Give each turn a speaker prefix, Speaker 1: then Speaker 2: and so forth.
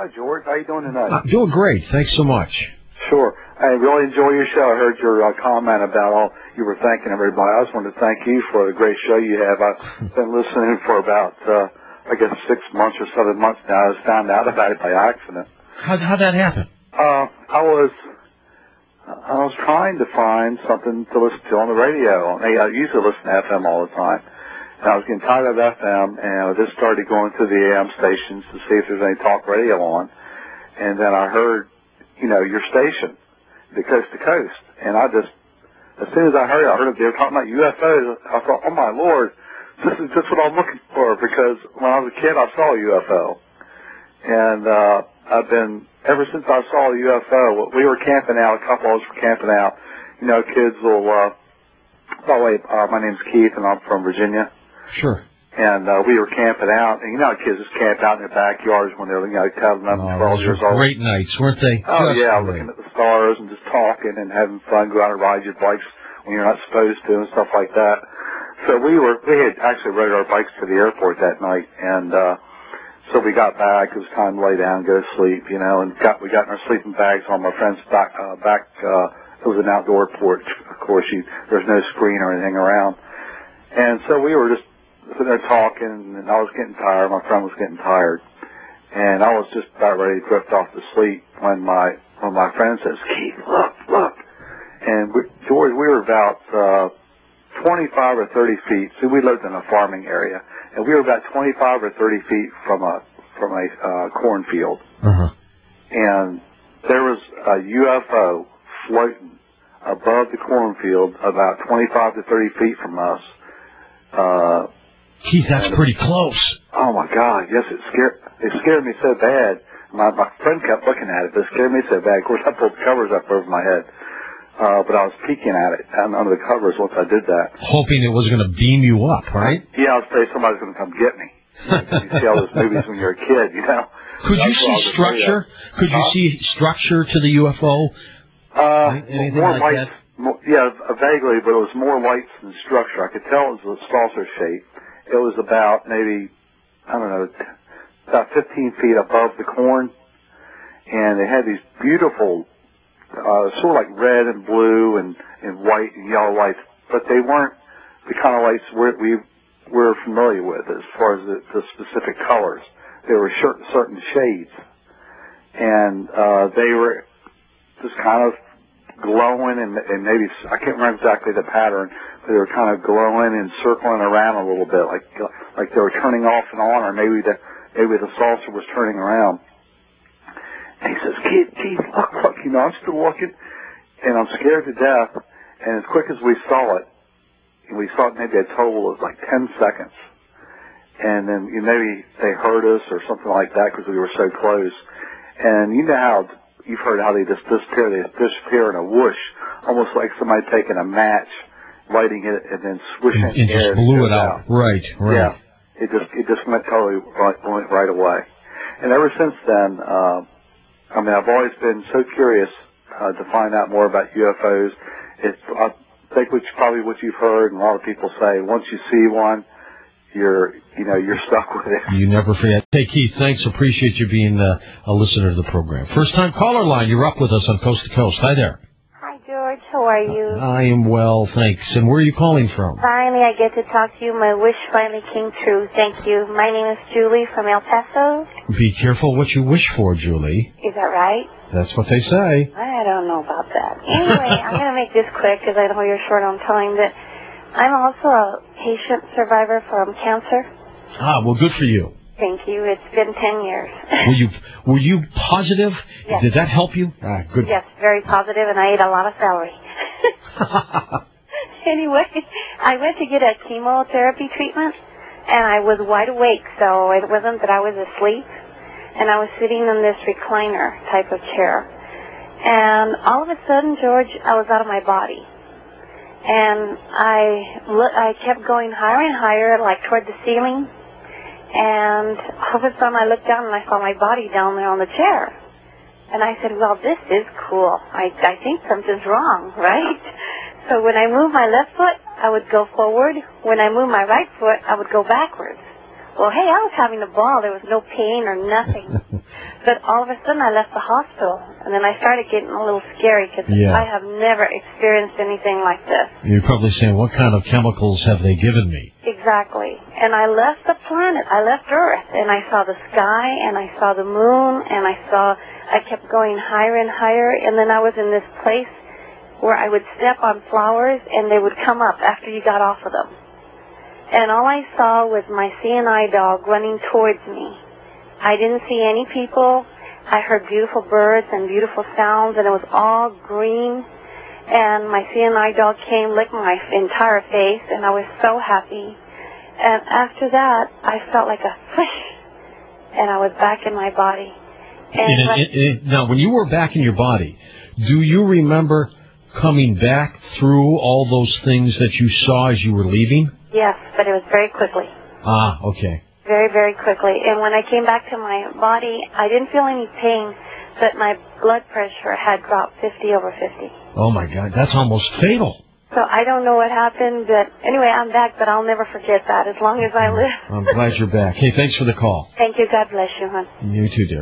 Speaker 1: Hi, George. How you doing tonight?
Speaker 2: I'm doing great. Thanks so much.
Speaker 1: Sure. I really enjoy your show. I heard your comment about all you were thanking everybody. I just wanted to thank you for the great show you have. I've been listening for about, I guess, 6 months or 7 months now. I just found out about it by accident.
Speaker 2: How'd that happen?
Speaker 1: I was trying to find something to listen to on the radio. I usually listen to FM all the time. And I was getting tired of FM, and I just started going to the AM stations to see if there's any talk radio on. And then I heard, your station, the Coast to Coast. And as soon as I heard it, they were talking about UFOs. I thought, oh my Lord, this is just what I'm looking for, because when I was a kid, I saw a UFO. And I've been, ever since I saw a UFO, we were camping out, a couple of us were camping out. Kids will, by the way, my name's Keith, and I'm from Virginia.
Speaker 2: Sure.
Speaker 1: And we were camping out, and kids just camp out in their backyards when they're, 10, 11, 12 years old.
Speaker 2: Great nights, weren't they?
Speaker 1: Oh,
Speaker 2: just
Speaker 1: yeah,
Speaker 2: great.
Speaker 1: looking at the stars and just talking and having fun, go out and ride your bikes when you're not supposed to and stuff like that. So we had actually rode our bikes to the airport that night, and so we got back. It was time to lay down and go to sleep, and we got in our sleeping bags on my friend's back. It was an outdoor porch, of course. There's no screen or anything around. And so we were just sitting there talking, and I was getting tired. My friend was getting tired. And I was just about ready to drift off to sleep when my friend says, Keith, look. And George, we were about 25 or 30 feet. See, we lived in a farming area, and we were about 25 or 30 feet from a cornfield.
Speaker 2: Uh-huh.
Speaker 1: And there was a UFO floating above the cornfield about 25 to 30 feet from us.
Speaker 2: Keith, that's pretty close.
Speaker 1: Oh my God! Yes, it scared me so bad. My friend kept looking at it, but it scared me so bad. Of course, I pulled the covers up over my head, but I was peeking at it under the covers once I did that.
Speaker 2: Hoping it was going to beam you up, right?
Speaker 1: Yeah, I was afraid somebody's going to come get me. You see all those movies when you're a kid,
Speaker 2: Could you see structure? Could you see structure to the UFO? Anything
Speaker 1: more
Speaker 2: like
Speaker 1: lights.
Speaker 2: that?
Speaker 1: Yeah, vaguely, but it was more lights than structure. I could tell it was a saucer shape. It was about maybe, about 15 feet above the corn, and it had these beautiful, sort of like red and blue and white and yellow lights, but they weren't the kind of lights we're familiar with as far as the specific colors. They were certain shades, and they were just kind of glowing, and maybe, I can't remember exactly the pattern, but they were kind of glowing and circling around a little bit, like they were turning off and on, or maybe the saucer was turning around. And he says, Keith, look, I'm still looking, and I'm scared to death, and as quick as we saw it maybe a total of like 10 seconds, and then maybe they heard us or something like that because we were so close. And how you've heard how they just disappear. They disappear in a whoosh, almost like somebody taking a match, lighting it, and then swishing it.
Speaker 2: It just blew it out. Right.
Speaker 1: Yeah. It just went totally right away. And ever since then, I've always been so curious to find out more about UFOs. I think probably what you've heard, and a lot of people say, once you see one, you're stuck with it.
Speaker 2: You never forget. Hey, Keith, thanks. Appreciate you being a listener to the program. First-time caller line. You're up with us on Coast to Coast. Hi there.
Speaker 3: Hi, George. How are you?
Speaker 2: I am well, thanks. And where are you calling from?
Speaker 3: Finally, I get to talk to you. My wish finally came true. Thank you. My name is Julie from El Paso.
Speaker 2: Be careful what you wish for, Julie.
Speaker 3: Is that right?
Speaker 2: That's what they say.
Speaker 3: I don't know about that. Anyway, I'm going to make this quick because I know you're short on time. But I'm also a patient survivor from cancer.
Speaker 2: Ah, well, good for you.
Speaker 3: Thank you. It's been 10 years.
Speaker 2: Were you positive?
Speaker 3: Yes.
Speaker 2: Did that help you? Ah, good.
Speaker 3: Yes, very positive, and I ate a lot of celery. Anyway, I went to get a chemotherapy treatment, and I was wide awake, so it wasn't that I was asleep. And I was sitting in this recliner type of chair. And all of a sudden, George, I was out of my body. And I kept going higher and higher, like toward the ceiling. And all of a sudden, I looked down and I saw my body down there on the chair. And I said, well, this is cool. I think something's wrong, right? So when I moved my left foot, I would go forward. When I moved my right foot, I would go backwards. Well, hey, I was having a ball. There was no pain or nothing. But all of a sudden, I left the hospital, and then I started getting a little scary because I have never experienced anything like this.
Speaker 2: You're probably saying, what kind of chemicals have they given me?
Speaker 3: Exactly. And I left the planet. I left Earth, and I saw the sky, and I saw the moon, and I kept going higher and higher, and then I was in this place where I would step on flowers, and they would come up after you got off of them. And all I saw was my CNI dog running towards me. I didn't see any people. I heard beautiful birds and beautiful sounds, and it was all green. And my CNI dog came, licked my entire face, and I was so happy. And after that, I felt like a fish, and I was back in my body. And
Speaker 2: now, when you were back in your body, do you remember coming back through all those things that you saw as you were leaving?
Speaker 3: Yes, but it was very quickly.
Speaker 2: Ah, okay.
Speaker 3: Very, very quickly. And when I came back to my body, I didn't feel any pain, but my blood pressure had dropped 50/50.
Speaker 2: Oh, my God. That's almost fatal.
Speaker 3: So I don't know what happened, but anyway, I'm back, but I'll never forget that as long as I live.
Speaker 2: I'm glad you're back. Hey, thanks for the call.
Speaker 3: Thank you. God bless you, hon.
Speaker 2: You too, dear.